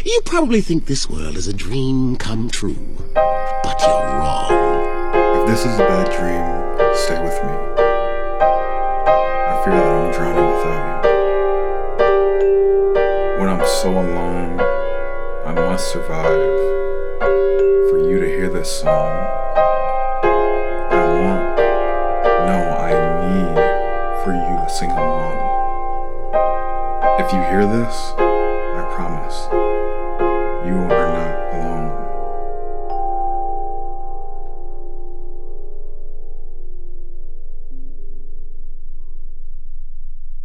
You probably think this world is a dream come true, but you're wrong. If this is a bad dream, stay with me. I fear that I'm drowning without you. When I'm so alone, I must survive. For you to hear this song, I need for you to sing along. If you hear this, I promise